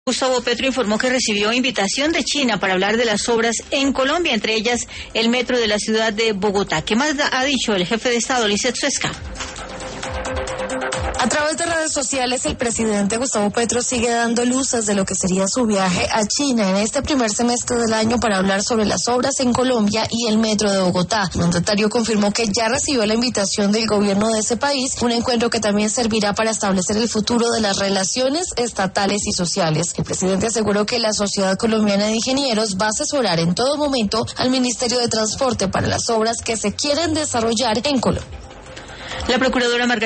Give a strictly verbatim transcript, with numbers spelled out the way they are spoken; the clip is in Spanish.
Gustavo Petro informó que recibió invitación de China para hablar de las obras en Colombia, entre ellas el metro de la ciudad de Bogotá. ¿Qué más ha dicho el jefe de Estado, Lizeth Suezca? A través de redes sociales, el presidente Gustavo Petro sigue dando luces de lo que sería su viaje a China en este primer semestre del año para hablar sobre las obras en Colombia y el metro de Bogotá. El mandatario confirmó que ya recibió la invitación del gobierno de ese país, un encuentro que también servirá para establecer el futuro de las relaciones estatales y sociales. El presidente aseguró que la Sociedad Colombiana de Ingenieros va a asesorar en todo momento al Ministerio de Transporte para las obras que se quieren desarrollar en Colombia. La procuradora Margarita